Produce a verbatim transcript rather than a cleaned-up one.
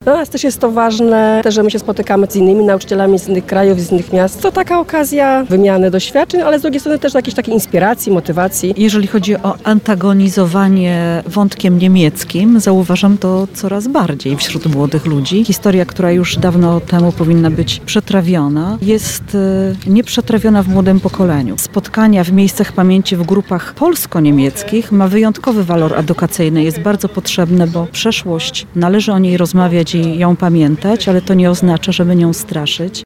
Dla nas też jest to ważne, też, że my się spotykamy z innymi nauczycielami z innych krajów, z innych miast. To taka okazja wymiany doświadczeń, ale z drugiej strony też jakiejś takiej inspiracji, motywacji. Jeżeli chodzi o antagonizowanie wątkiem niemieckim, zauważam to coraz bardziej wśród młodych ludzi. Historia, która już dawno temu powinna być przetrawiona, jest nieprzetrawiona w młodym pokoleniu. Spotkania w miejscach pamięci w grupach polsko-niemieckich ma wyjątkowy walor edukacyjny, jest bardzo potrzebne, bo przeszłość, należy o niej rozmawiać i ją pamiętać, ale to nie oznacza, żeby nią straszyć.